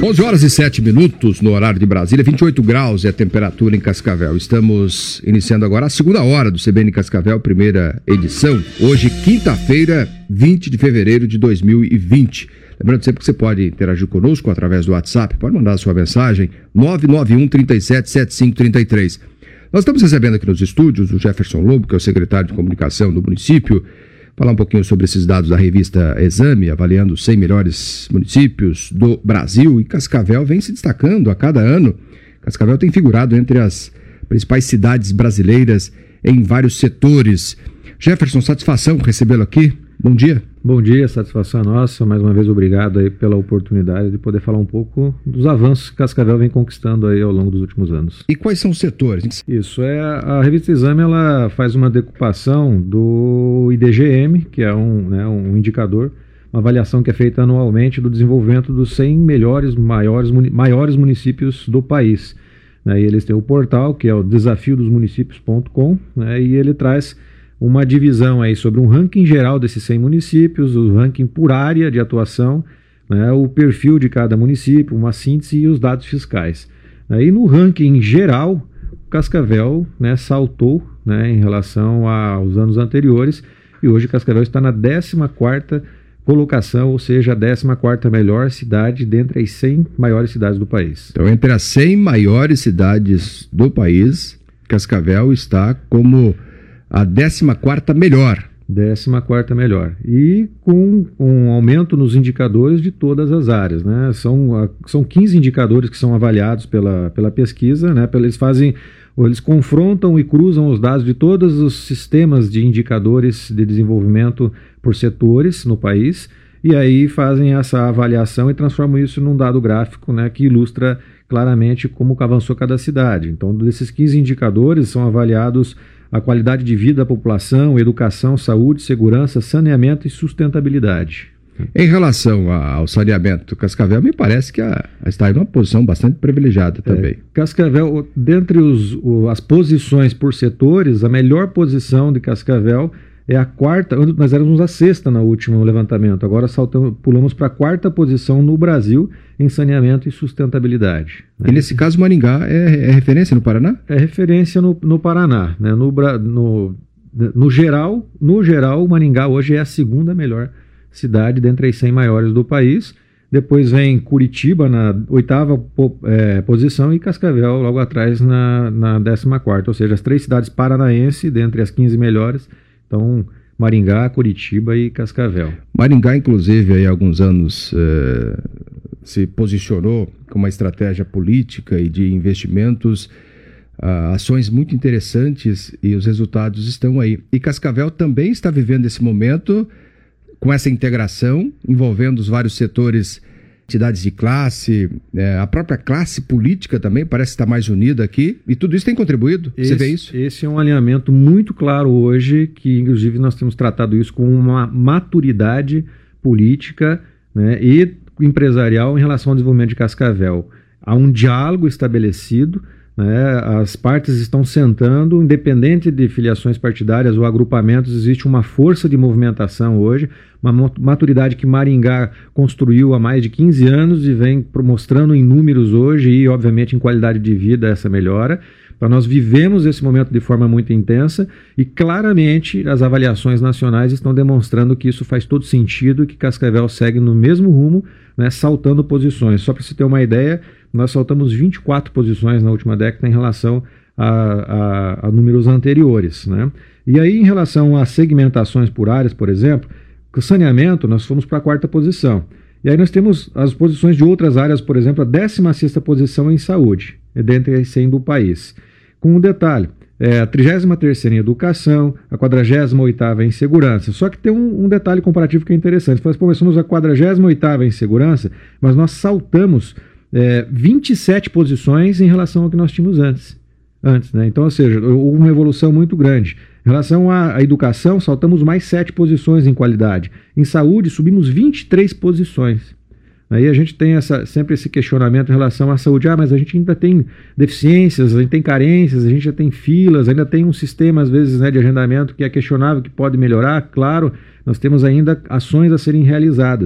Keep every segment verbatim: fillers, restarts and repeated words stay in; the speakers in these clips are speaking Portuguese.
onze horas e sete minutos no horário de Brasília, vinte e oito graus é a temperatura em Cascavel. Estamos iniciando agora a segunda hora do C B N Cascavel, primeira edição. Hoje, quinta-feira, vinte de fevereiro de dois mil e vinte. Lembrando sempre que você pode interagir conosco através do WhatsApp, pode mandar a sua mensagem, nove nove um, três sete, sete cinco três três. Nós estamos recebendo aqui nos estúdios o Jefferson Lobo, que é o secretário de comunicação do município, falar um pouquinho sobre esses dados da revista Exame, avaliando os cem melhores municípios do Brasil, e Cascavel vem se destacando a cada ano. Cascavel tem figurado entre as principais cidades brasileiras em vários setores. Jefferson, satisfação recebê-lo aqui. Bom dia. Bom dia, satisfação é nossa. Mais uma vez, obrigado aí pela oportunidade de poder falar um pouco dos avanços que Cascavel vem conquistando aí ao longo dos últimos anos. E quais são os setores? Isso, é a revista Exame, ela faz uma decupação do I D G M, que é um, né, um indicador, uma avaliação que é feita anualmente do desenvolvimento dos cem melhores, maiores, maiores municípios do país. Né, e eles têm o portal, que é o desafio dos municípios ponto com, né, e ele traz uma divisão aí sobre um ranking geral desses cem municípios, o ranking por área de atuação, né, o perfil de cada município, uma síntese e os dados fiscais. Aí no ranking geral, Cascavel, né, saltou, né, em relação aos anos anteriores, e hoje Cascavel está na décima quarta colocação, ou seja, a décima quarta melhor cidade dentre as cem maiores cidades do país. Então, entre as cem maiores cidades do país, Cascavel está como a décima quarta melhor. décima quarta melhor. E com um aumento nos indicadores de todas as áreas, né? São, são quinze indicadores que são avaliados pela, pela pesquisa, né? Eles fazem, eles confrontam e cruzam os dados de todos os sistemas de indicadores de desenvolvimento por setores no país, e aí fazem essa avaliação e transformam isso num dado gráfico, né, que ilustra claramente como avançou cada cidade. Então, desses quinze indicadores são avaliados a qualidade de vida da população, educação, saúde, segurança, saneamento e sustentabilidade. Em relação ao saneamento, Cascavel me parece que a, está em uma posição bastante privilegiada também. É, Cascavel, dentre os, o, as posições por setores, a melhor posição de Cascavel é a quarta, nós éramos a sexta no último levantamento, agora saltamos, pulamos para a quarta posição no Brasil em saneamento e sustentabilidade. Né? E nesse caso Maringá é, é referência no Paraná? É referência no, no Paraná. Né? No, no, no, geral, no geral, Maringá hoje é a segunda melhor cidade dentre as cem maiores do país. Depois vem Curitiba na oitava é, posição e Cascavel logo atrás na, na décima quarta, ou seja, as três cidades paranaenses dentre as quinze melhores. Então, Maringá, Curitiba e Cascavel. Maringá, inclusive, aí, há alguns anos eh, se posicionou com uma estratégia política e de investimentos, ah, ações muito interessantes, e os resultados estão aí. E Cascavel também está vivendo esse momento com essa integração, envolvendo os vários setores, entidades de classe, é, a própria classe política também parece estar mais unida aqui, e tudo isso tem contribuído. Esse, Você vê isso? Esse é um alinhamento muito claro hoje, que inclusive nós temos tratado isso com uma maturidade política, né, e empresarial em relação ao desenvolvimento de Cascavel. Há um diálogo estabelecido, né, as partes estão sentando, independente de filiações partidárias ou agrupamentos, existe uma força de movimentação hoje, uma maturidade que Maringá construiu há mais de quinze anos e vem mostrando em números hoje e, obviamente, em qualidade de vida essa melhora. Então, nós vivemos esse momento de forma muito intensa e, claramente, as avaliações nacionais estão demonstrando que isso faz todo sentido e que Cascavel segue no mesmo rumo, né, saltando posições. Só para você ter uma ideia, nós saltamos vinte e quatro posições na última década em relação a, a, a números anteriores. Né? E aí, em relação a segmentações por áreas, por exemplo, com o saneamento, nós fomos para a quarta posição. E aí nós temos as posições de outras áreas, por exemplo, a décima sexta posição em saúde, dentre as cem do país. Com um detalhe, é, a trigésima terceira em educação, a quadragésima oitava em segurança. Só que tem um, um detalhe comparativo que é interessante. Nós começamos a quadragésima oitava em segurança, mas nós saltamos é, vinte e sete posições em relação ao que nós tínhamos antes. antes né? Então, ou seja, houve uma evolução muito grande. Em relação à, à educação, saltamos mais sete posições em qualidade. Em saúde, subimos vinte e três posições. Aí a gente tem essa, sempre esse questionamento em relação à saúde. Ah, mas a gente ainda tem deficiências, a gente tem carências, a gente já tem filas, ainda tem um sistema, às vezes, né, de agendamento que é questionável, que pode melhorar. Claro, nós temos ainda ações a serem realizadas.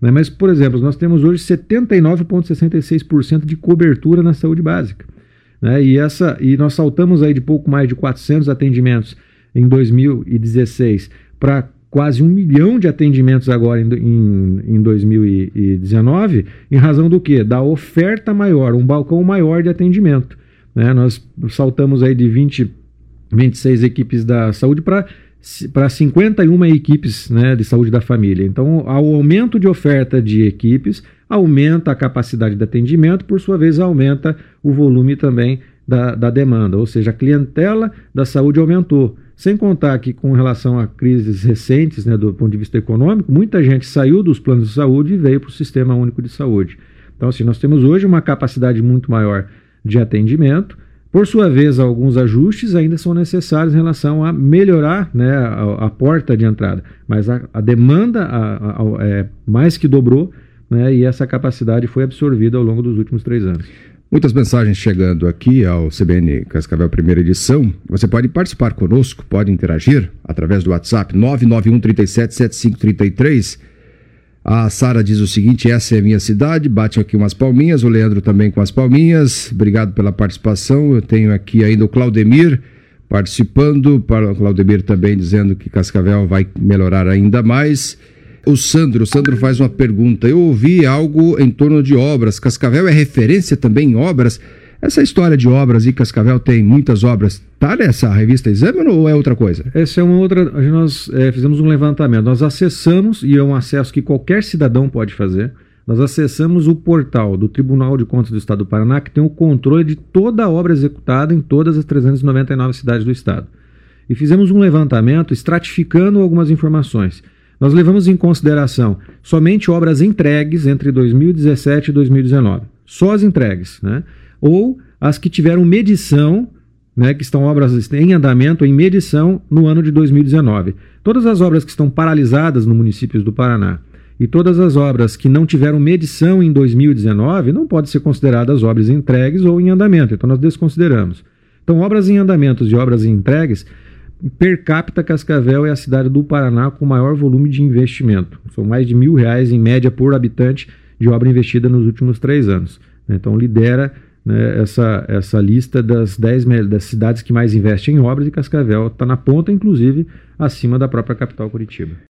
Né? Mas, por exemplo, nós temos hoje setenta e nove vírgula sessenta e seis por cento de cobertura na saúde básica. Né? E, essa, e nós saltamos aí de pouco mais de quatrocentos atendimentos em dois mil e dezesseis para quase um milhão de atendimentos agora em, em, em dois mil e dezenove, em razão do quê? Da oferta maior, um balcão maior de atendimento. Né? Nós saltamos aí de vinte, vinte e seis equipes da saúde para para cinquenta e uma equipes, né, de saúde da família. Então, ao aumento de oferta de equipes, aumenta a capacidade de atendimento, por sua vez, aumenta o volume também da, da demanda, ou seja, a clientela da saúde aumentou. Sem contar que, com relação a crises recentes, né, do ponto de vista econômico, muita gente saiu dos planos de saúde e veio para o Sistema Único de Saúde. Então, assim, nós temos hoje uma capacidade muito maior de atendimento. Por sua vez, alguns ajustes ainda são necessários em relação a melhorar, né, a, a porta de entrada, mas a, a demanda a, a, a, é, mais que dobrou, né, e essa capacidade foi absorvida ao longo dos últimos três anos. Muitas mensagens chegando aqui ao C B N Cascavel primeira edição. Você pode participar conosco, pode interagir através do WhatsApp nove nove um, três sete, sete cinco três três. A Sara diz o seguinte: essa é a minha cidade, bate aqui umas palminhas, o Leandro também com as palminhas, obrigado pela participação. Eu tenho aqui ainda o Claudemir participando, para o Claudemir também dizendo que Cascavel vai melhorar ainda mais. O Sandro, o Sandro faz uma pergunta: eu ouvi algo em torno de obras, Cascavel é referência também em obras? Essa história de obras e Cascavel tem muitas obras, tá nessa revista Exame ou é outra coisa? Essa é uma outra, nós é, fizemos um levantamento, nós acessamos, e é um acesso que qualquer cidadão pode fazer, nós acessamos o portal do Tribunal de Contas do Estado do Paraná, que tem o controle de toda a obra executada em todas as trezentas e noventa e nove cidades do estado. E fizemos um levantamento estratificando algumas informações. Nós levamos em consideração somente obras entregues entre dois mil e dezessete e dois mil e dezenove, só as entregues, né? Ou as que tiveram medição, né, que estão obras em andamento, em medição no ano de dois mil e dezenove. Todas as obras que estão paralisadas no município do Paraná e todas as obras que não tiveram medição em dois mil e dezenove não podem ser consideradas obras entregues ou em andamento, então nós desconsideramos. Então, obras em andamentos e obras entregues, per capita, Cascavel é a cidade do Paraná com maior volume de investimento. São mais de mil reais em média por habitante de obra investida nos últimos três anos. Então, lidera, né, essa, essa lista das dez das cidades que mais investem em obras, e Cascavel está na ponta, inclusive acima da própria capital Curitiba.